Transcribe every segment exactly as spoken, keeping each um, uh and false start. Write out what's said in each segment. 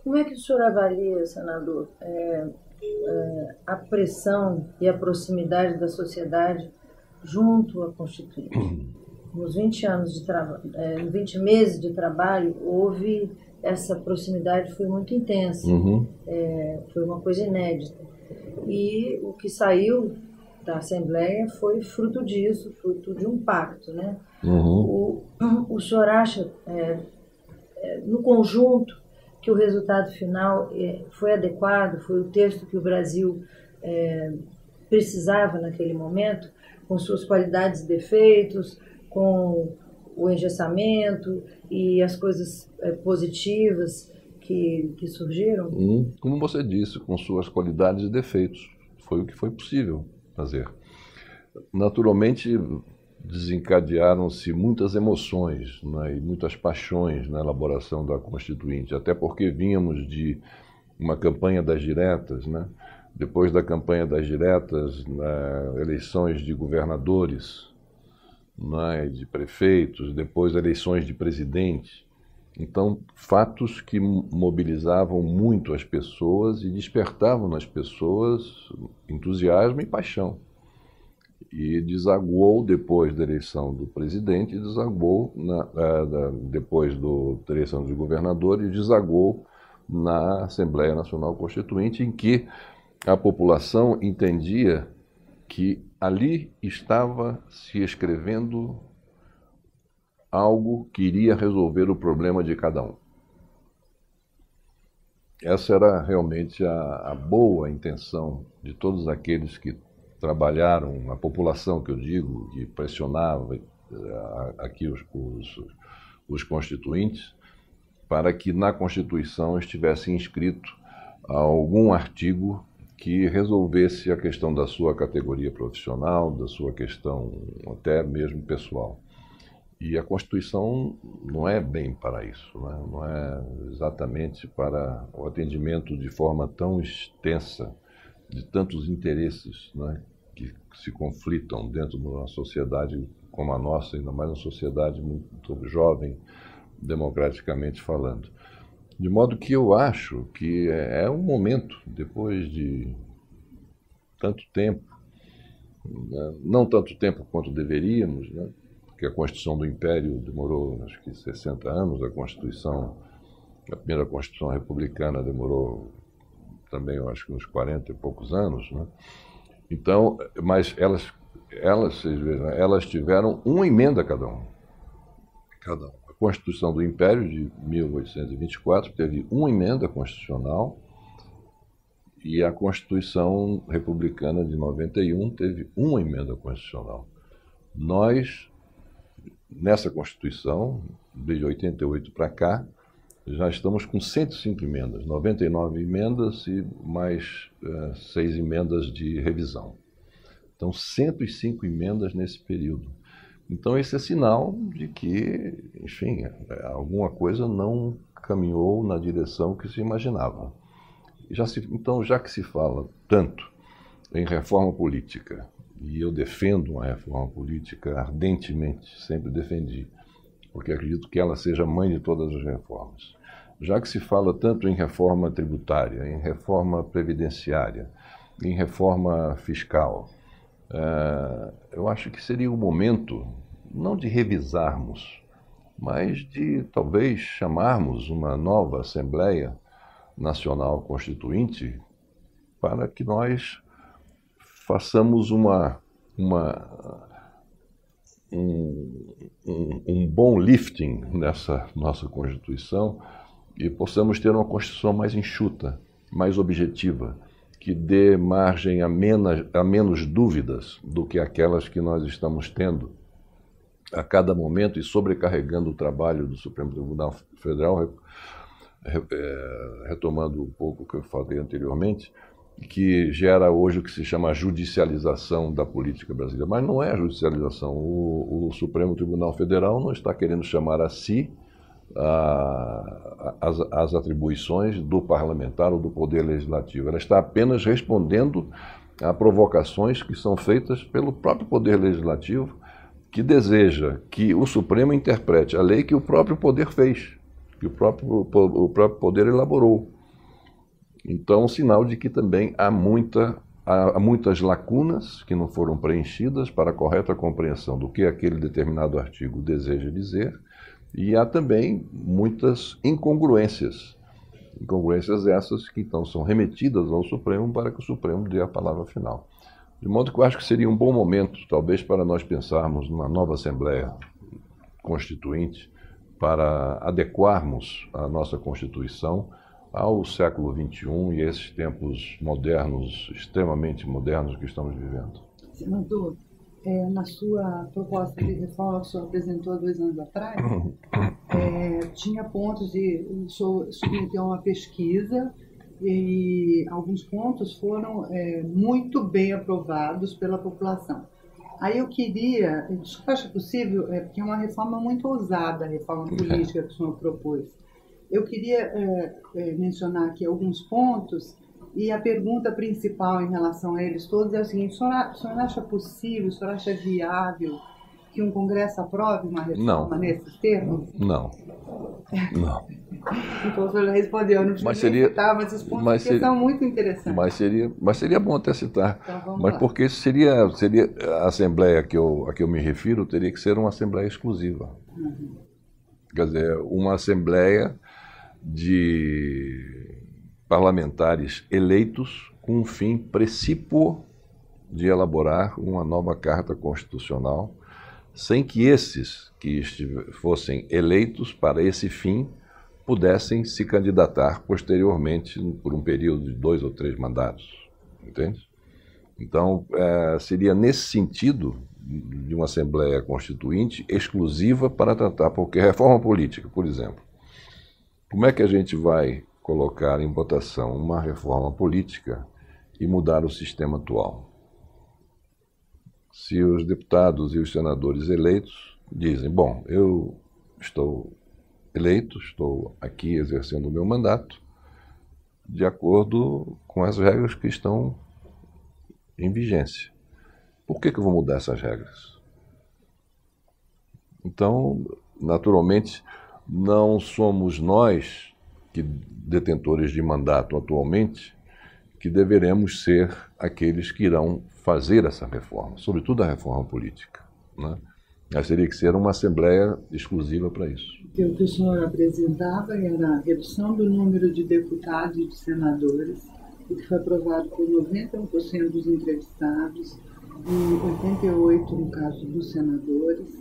Como é que o senhor avalia, senador, é, é, a pressão e a proximidade da sociedade junto à Constituinte? Nos vinte anos de trabalho, é, vinte meses de trabalho, houve essa proximidade, foi muito intensa, Uhum. é, foi uma coisa inédita. E o que saiu da Assembleia foi fruto disso, fruto de um pacto, né? Uhum. O, o senhor acha, é, é, no conjunto, que o resultado final é, foi adequado, foi o texto que o Brasil é, precisava naquele momento, com suas qualidades e defeitos, com o engessamento e as coisas é, positivas que, que surgiram? Uhum. Como você disse, com suas qualidades e defeitos, foi o que foi possível fazer. Naturalmente, desencadearam-se muitas emoções, né, e muitas paixões na elaboração da Constituinte, até porque vínhamos de uma campanha das diretas, né? Depois da campanha das diretas, né, eleições de governadores, né, de prefeitos, depois eleições de presidente. Então, fatos que mobilizavam muito as pessoas e despertavam nas pessoas entusiasmo e paixão. E desaguou depois da eleição do presidente, desaguou na, uh, depois do, da eleição do governador e desaguou na Assembleia Nacional Constituinte, em que a população entendia que ali estava se escrevendo algo que iria resolver o problema de cada um. Essa era realmente a, a boa intenção de todos aqueles que trabalharam, a população que eu digo, que pressionava aqui os, os, os constituintes, para que na Constituição estivesse inscrito algum artigo que resolvesse a questão da sua categoria profissional, da sua questão até mesmo pessoal. E a Constituição não é bem para isso, né? Não é exatamente para o atendimento de forma tão extensa de tantos interesses, né, que se conflitam dentro de uma sociedade como a nossa, ainda mais uma sociedade muito jovem, democraticamente falando. De modo que eu acho que é um momento, depois de tanto tempo, né, não tanto tempo quanto deveríamos, né, porque a Constituição do Império demorou, acho que, sessenta anos, a Constituição, a primeira Constituição republicana demorou também, eu acho que uns quarenta e poucos anos, né? Então, mas elas, elas, vocês vejam, elas tiveram uma emenda cada um. Cada um. A Constituição do Império, de mil oitocentos e vinte e quatro, teve uma emenda constitucional, e a Constituição Republicana de noventa e um teve uma emenda constitucional. Nós, nessa Constituição, desde oitenta e oito para cá, já estamos com cento e cinco emendas, noventa e nove emendas e mais uh, seis emendas de revisão. Então, cento e cinco emendas nesse período. Então, esse é sinal de que, enfim, alguma coisa não caminhou na direção que se imaginava. Já se, então, já que se fala tanto em reforma política, e eu defendo uma reforma política ardentemente, sempre defendi, porque acredito que ela seja a mãe de todas as reformas. Já que se fala tanto em reforma tributária, em reforma previdenciária, em reforma fiscal, uh, eu acho que seria o momento, não de revisarmos, mas de talvez chamarmos uma nova Assembleia Nacional Constituinte para que nós façamos uma, uma, um, um, um bom lifting nessa nossa Constituição e possamos ter uma Constituição mais enxuta, mais objetiva, que dê margem a menos, a menos dúvidas do que aquelas que nós estamos tendo a cada momento e sobrecarregando o trabalho do Supremo Tribunal Federal, retomando um pouco o que eu falei anteriormente, que gera hoje o que se chama a judicialização da política brasileira. Mas não é a judicialização. O, o Supremo Tribunal Federal não está querendo chamar a si a, as, as atribuições do parlamentar ou do Poder Legislativo. Ela está apenas respondendo a provocações que são feitas pelo próprio Poder Legislativo, que deseja que o Supremo interprete a lei que o próprio Poder fez, que o próprio, o próprio Poder elaborou. Então, sinal de que também há, muita, há, há muitas lacunas que não foram preenchidas para a correta compreensão do que aquele determinado artigo deseja dizer, e há também muitas incongruências. Incongruências essas que então são remetidas ao Supremo para que o Supremo dê a palavra final. De modo que eu acho que seria um bom momento, talvez, para nós pensarmos numa nova Assembleia Constituinte, para adequarmos a nossa Constituição ao século vinte e um e esses tempos modernos, extremamente modernos que estamos vivendo. Senador, é, na sua proposta de reforma que o senhor apresentou dois anos atrás, é, tinha pontos de... O senhor submeteu uma pesquisa e alguns pontos foram é, muito bem aprovados pela população. Aí eu queria... O senhor acha possível, é, porque é uma reforma muito ousada, a reforma política que o senhor propôs. Eu queria é, é, mencionar aqui alguns pontos, e a pergunta principal em relação a eles todos é o seguinte: o senhor, o senhor acha possível, o senhor acha viável que um Congresso aprove uma reforma não. nesses termos? Não. Não. Então o senhor respondeu, eu não mas seria, citar, mas os pontos mas que seria, são muito interessantes. Mas seria, mas seria bom até citar. Então, vamos mas lá. porque seria, seria a Assembleia que eu, a que eu me refiro teria que ser uma Assembleia exclusiva. Uhum. Quer dizer, uma Assembleia de parlamentares eleitos com um fim precípuo de elaborar uma nova Carta Constitucional, sem que esses que fossem eleitos para esse fim pudessem se candidatar posteriormente por um período de dois ou três mandatos, entende? Então, é, seria nesse sentido de uma Assembleia Constituinte exclusiva para tratar, porque reforma política, por exemplo, como é que a gente vai colocar em votação uma reforma política e mudar o sistema atual? Se os deputados e os senadores eleitos dizem, bom, eu estou eleito, estou aqui exercendo o meu mandato de acordo com as regras que estão em vigência. Por que que eu vou mudar essas regras? Então, naturalmente, não somos nós, que detentores de mandato atualmente, que deveremos ser aqueles que irão fazer essa reforma, sobretudo a reforma política, né? Mas teria que ser uma Assembleia exclusiva para isso. O que o senhor apresentava era a redução do número de deputados e de senadores, o que foi aprovado por noventa e um por cento dos entrevistados e oitenta e oito por cento no caso dos senadores.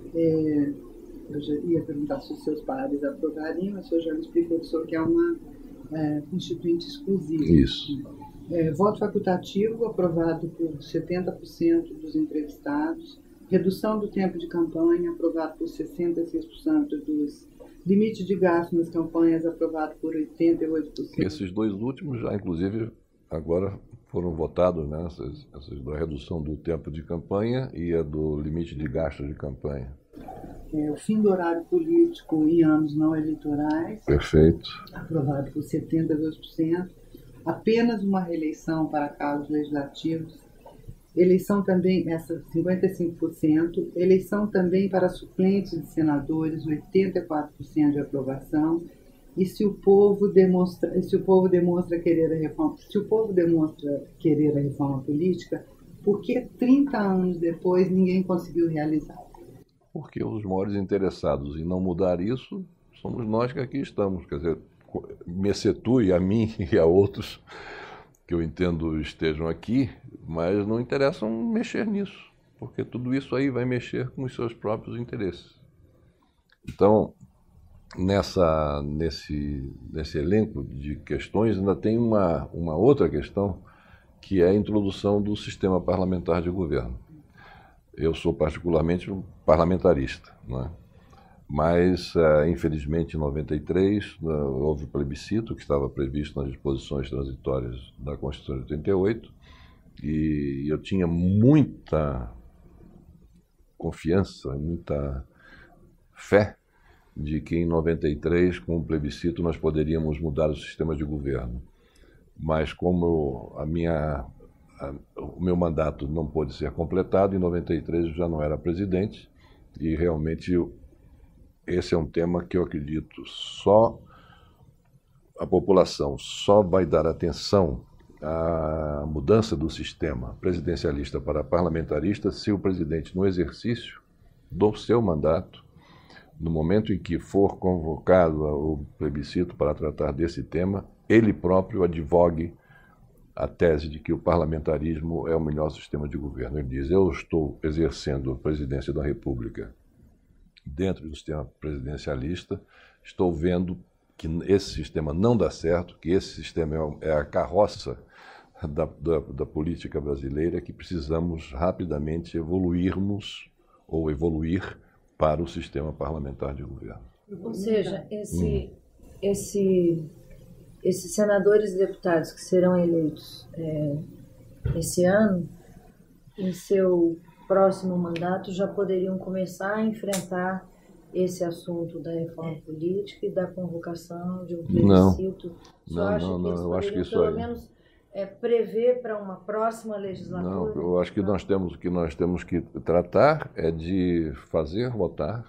É, eu já ia perguntar se os seus pares aprovariam, mas o senhor já me explicou que o senhor quer uma é, constituinte exclusiva. Isso. É, voto facultativo aprovado por setenta por cento dos entrevistados, redução do tempo de campanha aprovado por sessenta e seis por cento dos, limite de gasto nas campanhas aprovado por oitenta e oito por cento. Esses dois últimos já, inclusive, agora foram votados, né, essas, essas da redução do tempo de campanha e a do limite de gasto de campanha. É, o fim do horário político em anos não eleitorais. Perfeito. Aprovado por setenta e dois por cento. Apenas uma reeleição para cargos legislativos. Eleição também, essa cinquenta e cinco por cento. Eleição também para suplentes de senadores, oitenta e quatro por cento de aprovação. E se o povo demonstra, se o povo demonstra querer a reforma, se o povo demonstra querer a reforma política, por que trinta anos depois ninguém conseguiu realizar? Porque os maiores interessados em não mudar isso somos nós que aqui estamos. Quer dizer, me exceptue a mim e a outros que eu entendo estejam aqui, mas não interessam mexer nisso, porque tudo isso aí vai mexer com os seus próprios interesses. Então, nessa, nesse, nesse elenco de questões, ainda tem uma, uma outra questão, que é a introdução do sistema parlamentar de governo. Eu sou particularmente um parlamentarista, né? Mas, uh, infelizmente, em noventa e três, uh, houve o plebiscito que estava previsto nas disposições transitórias da Constituição de oitenta e oito, e eu tinha muita confiança, muita fé de que em noventa e três, com o plebiscito, nós poderíamos mudar o sistema de governo. Mas como a minha, a, o meu mandato não pôde ser completado, em noventa e três eu já não era presidente, e realmente eu, esse é um tema que eu acredito só a população só vai dar atenção à mudança do sistema presidencialista para parlamentarista se o presidente, no exercício do seu mandato, no momento em que for convocado o plebiscito para tratar desse tema, ele próprio advogue a tese de que o parlamentarismo é o melhor sistema de governo. Ele diz: eu estou exercendo a presidência da República dentro do sistema presidencialista, estou vendo que esse sistema não dá certo, que esse sistema é a carroça da, da, da política brasileira, que precisamos rapidamente evoluirmos ou evoluir para o sistema parlamentar de governo. Ou seja, esse, hum. esse, esses senadores e deputados que serão eleitos é, esse ano, em seu próximo mandato, já poderiam começar a enfrentar esse assunto da reforma política e da convocação de um plebiscito. Não, não, não, não, eu acho que isso pelo aí... menos é, prever para uma próxima legislatura? Não, eu acho que nós temos, o que nós temos que tratar é de fazer votar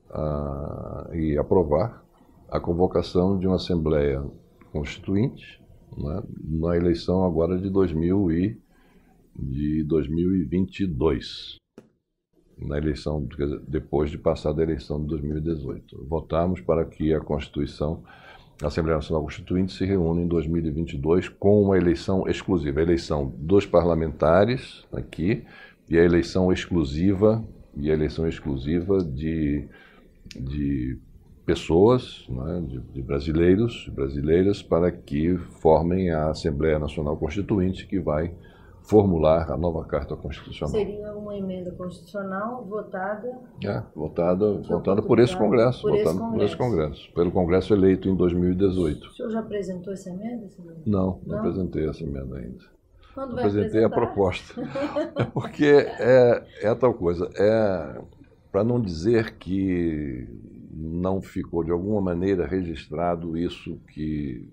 uh, e aprovar a convocação de uma Assembleia Constituinte, né, na eleição agora de, dois mil e, de dois mil e vinte e dois. Na eleição, quer dizer, depois de passar da eleição de dois mil e dezoito. Votamos para que a Constituição, a Assembleia Nacional Constituinte, se reúna em dois mil e vinte e dois com uma eleição exclusiva, a eleição dos parlamentares aqui e a eleição exclusiva e a eleição exclusiva de, de pessoas, né, de, de brasileiros e brasileiras, para que formem a Assembleia Nacional Constituinte, que vai formular a nova Carta Constitucional. Seria uma emenda constitucional votada... É, votada, votada por esse Congresso, por, votada esse por esse Congresso, pelo Congresso eleito em dois mil e dezoito. O senhor já apresentou essa emenda? Não, não, não apresentei essa emenda ainda. Quando vai apresentei apresentar? A proposta. Porque é, é tal coisa, é para não dizer que não ficou de alguma maneira registrado isso que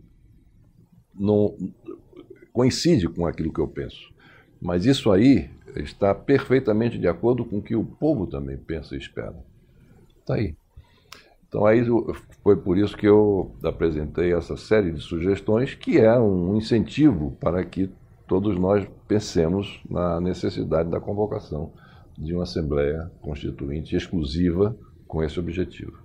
não coincide com aquilo que eu penso. Mas isso aí está perfeitamente de acordo com o que o povo também pensa e espera. Está aí. Então aí foi por isso que eu apresentei essa série de sugestões, que é um incentivo para que todos nós pensemos na necessidade da convocação de uma Assembleia Constituinte exclusiva com esse objetivo.